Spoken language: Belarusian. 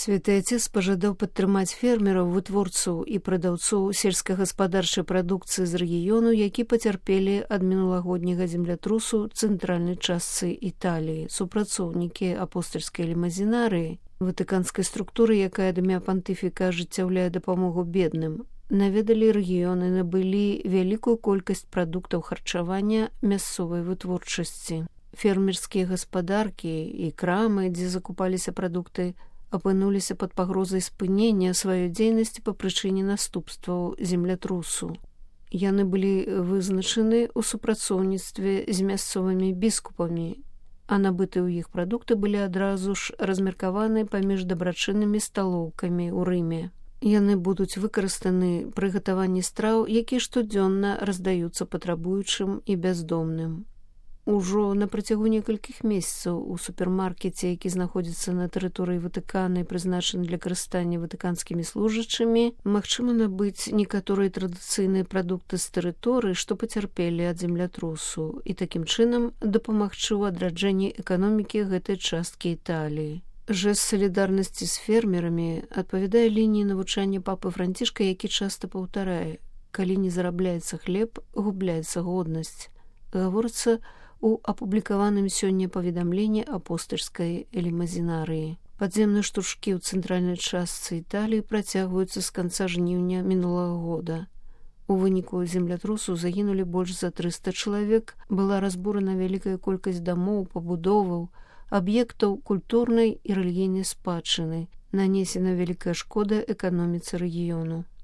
Святы Отец пажадаў падтрымаць фермераў, вытворцаў і прадаўцоў сельскагаспадарчай прадукцыі з рэгіёну, які пацярпелі ад мінулагодняга землятрусу цэнтральнай частцы Італіі. Супрацоўнікі апостальскай лімазінарыі, ватыканскай структуры, якая ад імя пантыфіка ажыццяўляе дапамогу бедным, наведалі рэгіёны, набылі вялікую колькасць прадуктаў харчавання мясцовай вытворчасці. Фермерскія гаспадаркі і крамы, дзе закупаліся прадукты, апынуліся пад пагрозай спынення сваёй дзейнасці па прычыне наступстваў землятрусу. Яны былі вызначаны ў супрацоўніцтве з мясцовымі біскупамі, а набытыя ў іх прадукты былі адразу ж размеркаваны паміж дабрачыннымі сталоўкамі ў Рыме. Яны будуць выкарыстаны пры гатаванні страў, якія штодзённа раздаюцца патрабуючым і бяздомным. Ужо на працягу некалькіх месяцаў у супермаркеце, які знаходзіцца на тэрыторыі Ватыкана і прызначаны для карыстання ватыканскімі служачымі, магчыма набыць некаторыя традыцыйныя прадукты з тэрыторыі, што пацярпелі ад землятрусу, і такім чынам дапамагчы ў адраджэнні эканомікі гэтай часткі Італіі. Жэст салідарнасці з фермерамі адпавядае лініі навучання папы Францішка, які часта паўтарае: калі не зарабляецца хлеб, губляецца годнасць. Гаворыцца у апублікаваным сёння паведамленні апостальскай лімазінарыі. Падземныя штуршкі ў цэнтральнай частцы Італіі працягваюцца з канца жніўня мінулага года. У выніку землятрусу загінулі больш за 300 чалавек, была разбурана вялікая колькасць дамоў, пабудоваў, аб'ектаў культурнай і рэлігійнай спадчыны, нанесена вялікая шкода эканоміцы рэгіёну.